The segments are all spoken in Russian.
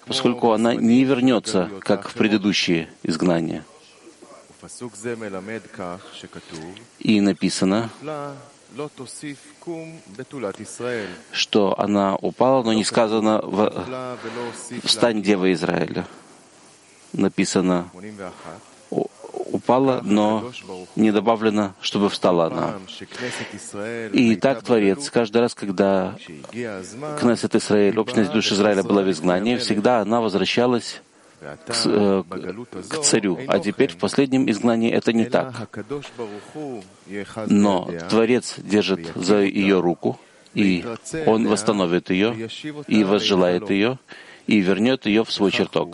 поскольку она не вернется, как в предыдущие изгнания. И написано, что она упала, но не сказано «Встань, Дева Израиля». Написано «упала», но не добавлено, чтобы встала она. И так Творец, каждый раз, когда Кнессет Исраэль, общность душ Израиля была в изгнании, всегда она возвращалась к царю. А теперь в последнем изгнании это не так. Но Творец держит за ее руку, и Он восстановит ее, и возжелает ее, и вернет ее в свой чертог.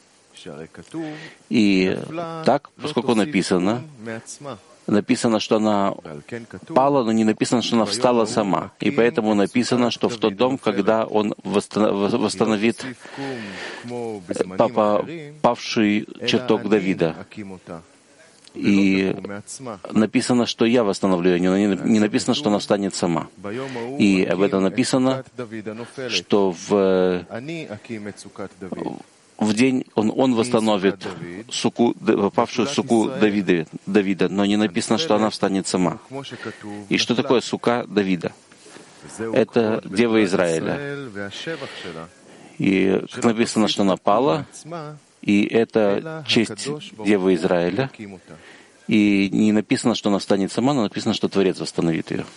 И так, поскольку написано, что она пала, но не написано, что она встала сама. И поэтому написано, что в тот дом, когда он восстановит павший чертог Давида. И написано, что я восстановлю ее, но не написано, что она встанет сама. И об этом написано, что в день он восстановит павшую суку Давида, но не написано, что она встанет сама. И что такое сука Давида? Это Дева Израиля. И как написано, что она пала, и это честь Девы Израиля. И не написано, что она встанет сама, но написано, что Творец восстановит ее.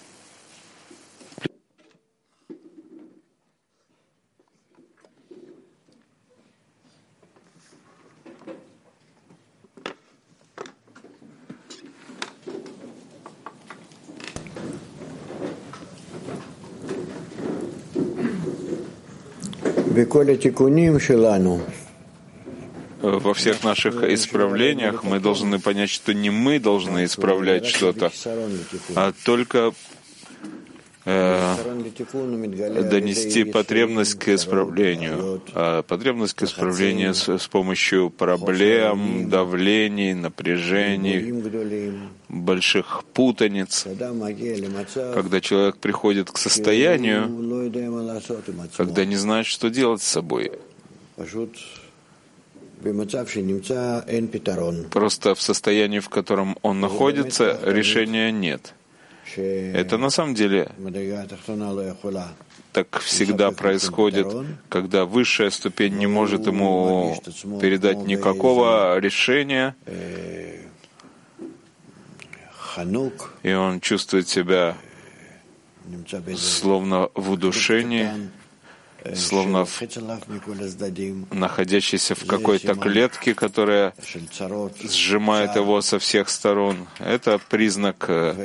Во всех наших исправлениях мы должны понять, что не мы должны исправлять что-то, а только донести потребность к исправлению. А потребность к исправлению с помощью проблем, давлений, напряжений, больших путаниц. Когда человек приходит к состоянию, когда не знает, что делать с собой. Просто в состоянии, в котором он находится, решения нет. Это на самом деле так всегда происходит, когда высшая ступень не может ему передать никакого решения, и он чувствует себя словно в удушении, словно находящийся в какой-то клетке, которая сжимает его со всех сторон. Это признак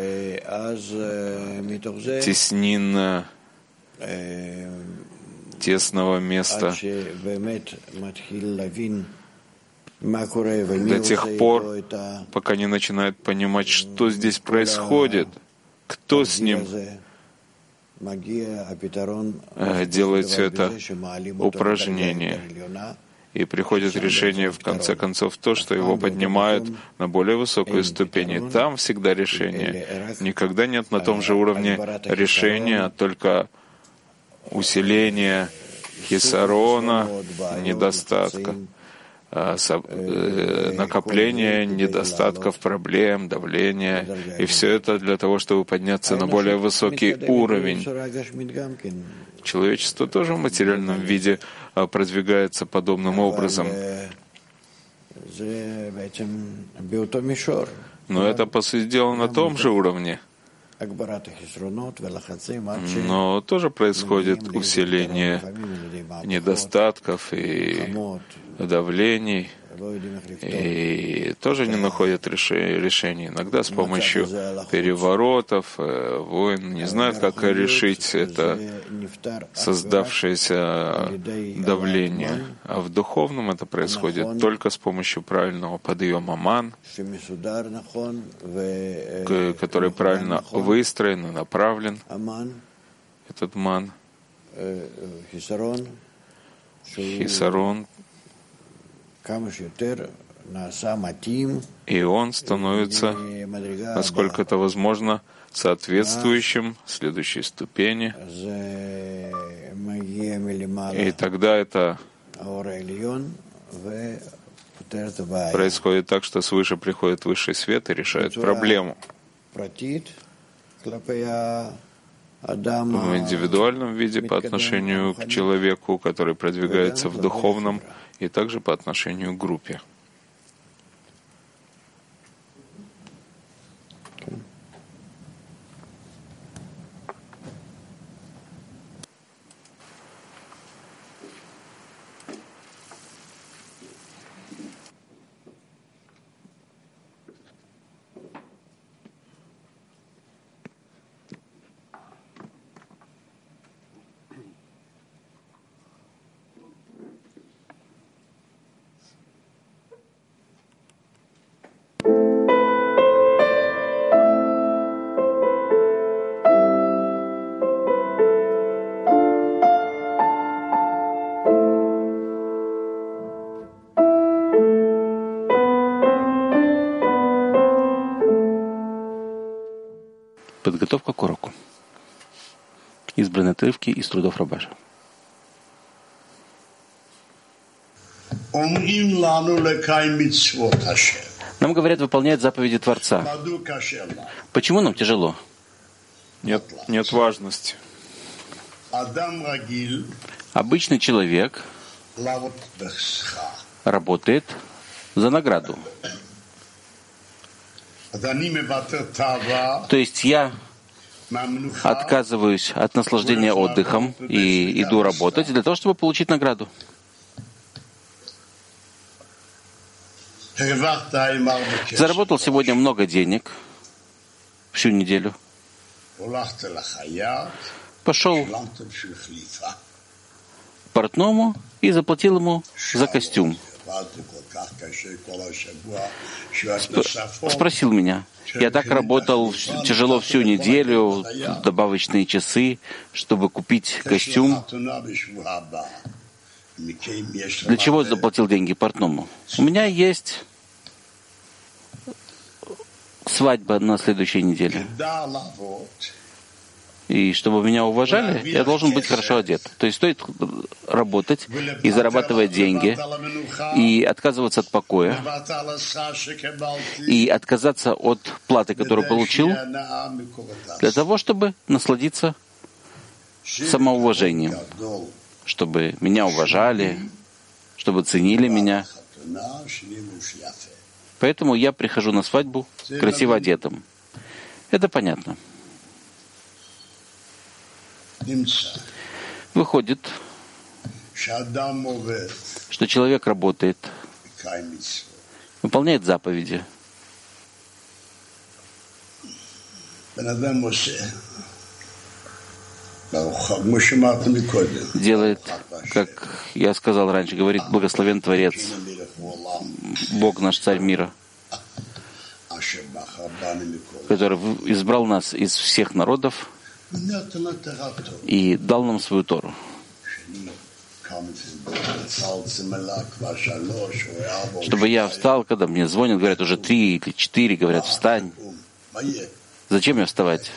теснин, тесного места. До тех пор, пока не начинает понимать, что здесь происходит, кто с ним делает все это упражнение. И приходит решение, в конце концов, то, что его поднимают на более высокую ступень. И там всегда решение. Никогда нет на том же уровне решения, а только усиление хисарона, недостатка, накопление недостатков, проблем, давления. И все это для того, чтобы подняться на более высокий уровень. Человечество тоже в материальном виде продвигается подобным образом. Но это, по сути дела, на том же уровне. Но тоже происходит усиление недостатков и давлений, и тоже не находят решений. Иногда с помощью переворотов, войн не знают, как решить это создавшееся давление. А в духовном это происходит только с помощью правильного подъема ман, который правильно выстроен и направлен. Этот ман, хисарон, и он становится, насколько это возможно, соответствующим следующей ступени. И тогда это Происходит так, что свыше приходит высший свет и решает проблему. В индивидуальном виде по отношению к человеку, который продвигается в духовном, и также по отношению к группе. Подготовка к уроку. Избранные отрывки из трудов Рабаша. Нам говорят, выполнять заповеди Творца. Почему нам тяжело? Нет важности. Обычный человек работает за награду. То есть я отказываюсь от наслаждения отдыхом и иду работать для того, чтобы получить награду. Заработал сегодня много денег всю неделю. Пошел к портному и заплатил ему за костюм. Спросил меня. Я так работал тяжело всю неделю, добавочные часы, чтобы купить костюм. Для чего заплатил деньги портному? У меня есть свадьба на следующей неделе. И чтобы меня уважали, я должен быть хорошо одет. То есть стоит работать и зарабатывать деньги, и отказываться от покоя, и отказаться от платы, которую получил, для того, чтобы насладиться самоуважением, чтобы меня уважали, чтобы ценили меня. Поэтому я прихожу на свадьбу красиво одетым. Это понятно. Выходит, что человек работает, выполняет заповеди, делает, как я сказал раньше, говорит, благословен Творец, Бог наш Царь мира, который избрал нас из всех народов и дал нам свою Тору. Чтобы я встал, когда мне звонят, говорят, уже 3 или 4, говорят, встань. Зачем мне вставать?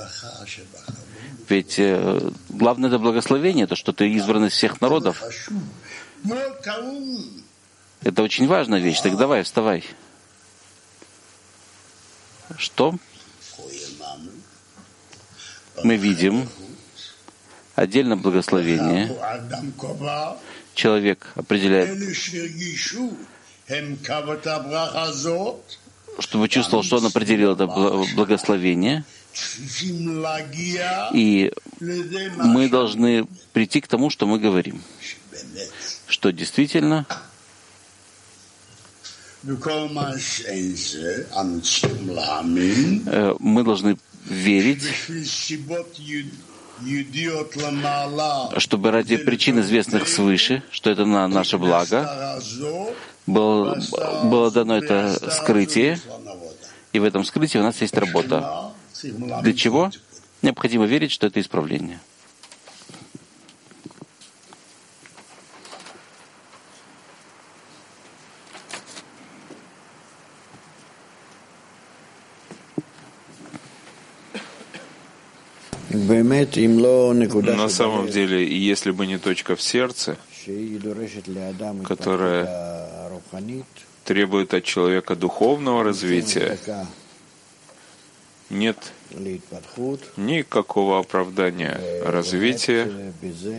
Ведь главное это благословение, то, что ты избран из всех народов. Это очень важная вещь. Так давай, вставай. Что? Мы видим отдельно благословение. Человек определяет, чтобы чувствовал, что он определил это благословение. И мы должны прийти к тому, что мы говорим. Что действительно мы должны верить, чтобы ради причин, известных свыше, что это на наше благо, было дано это скрытие, и в этом скрытии у нас есть работа. Для чего? Необходимо верить, что это исправление. На самом деле, если бы не точка в сердце, которая требует от человека духовного развития, нет никакого оправдания развития.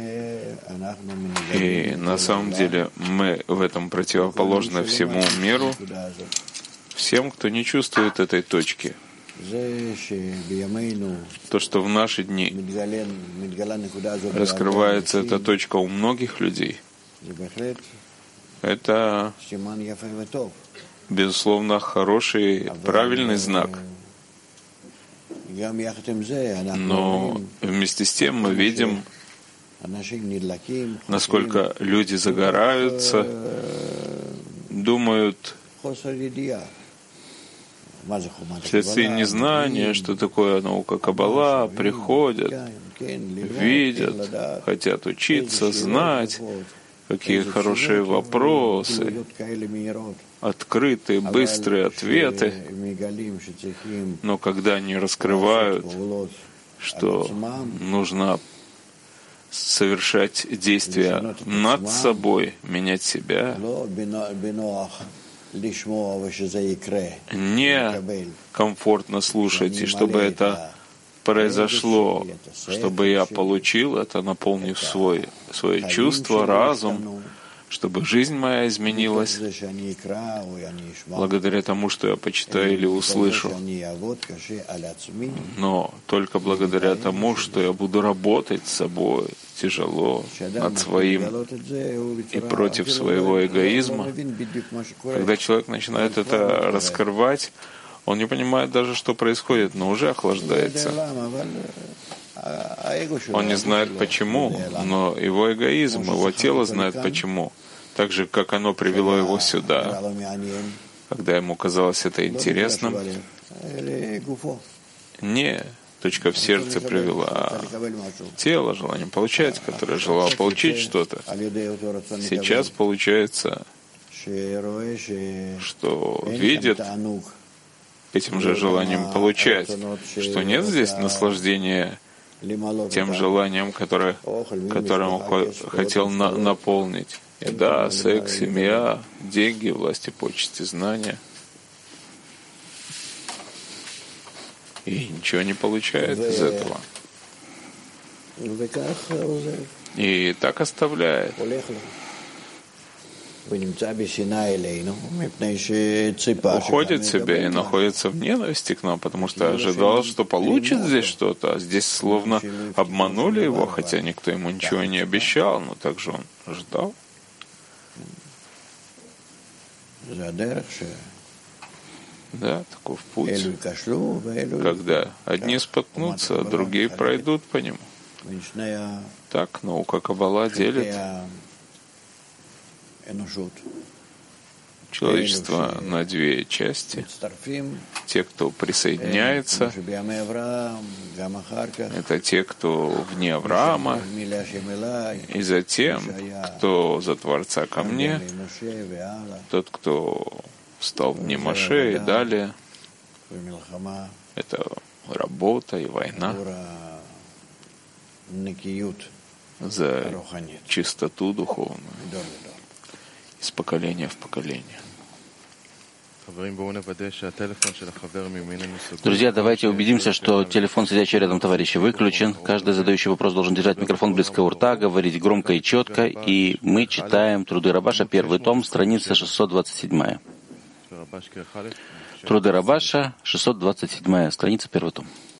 И на самом деле мы в этом противоположны всему миру, всем, кто не чувствует этой точки. То, что в наши дни раскрывается эта точка у многих людей, это, безусловно, хороший, правильный знак. Но вместе с тем мы видим, насколько люди загораются, думают, вследствие незнания, что такое наука Каббала, приходят, видят, хотят учиться, знать, какие хорошие вопросы, открытые, быстрые ответы. Но когда они раскрывают, что нужно совершать действия над собой, менять себя, не комфортно слушать, и чтобы это произошло, чтобы я получил это, наполнив свое чувство, разум, чтобы жизнь моя изменилась благодаря тому, что я почитаю или услышу, но только благодаря тому, что я буду работать с собой тяжело, над своим и против своего эгоизма. Когда человек начинает это раскрывать, он не понимает даже, что происходит, но уже охлаждается. Он не знает почему, но его эгоизм, его тело знает почему. Так же, как оно привело его сюда, когда ему казалось это интересным. Не точка в сердце привела, а тело, желание получать, которое желало получить что-то. Сейчас получается, что видит этим же желанием получать, что нет здесь наслаждения тем желанием, которым он хотел наполнить. Еда, секс, семья, деньги, власти, почести, знания. И ничего не получает из этого. И так оставляет. Уходит себе и находится в ненависти к нам, потому что ожидал, что получит здесь что-то, а здесь словно обманули его, хотя никто ему ничего не обещал, но также он ждал. Да, таков путь, когда одни споткнутся, а другие пройдут по нему. Так наука Каббала делит человечество на две части. Те, кто присоединяется, это те, кто вне Авраама, и затем, кто за Творца ко мне, тот, кто стал вне Моше и далее. Это работа и война за чистоту духовную из поколения в поколение. Друзья, давайте убедимся, что телефон, сидящий рядом товарища, выключен. Каждый задающий вопрос должен держать микрофон близко у рта, говорить громко и четко. И мы читаем Труды Рабаша, 1 том, страница 627. Труды Рабаша, 627, страница 1 том.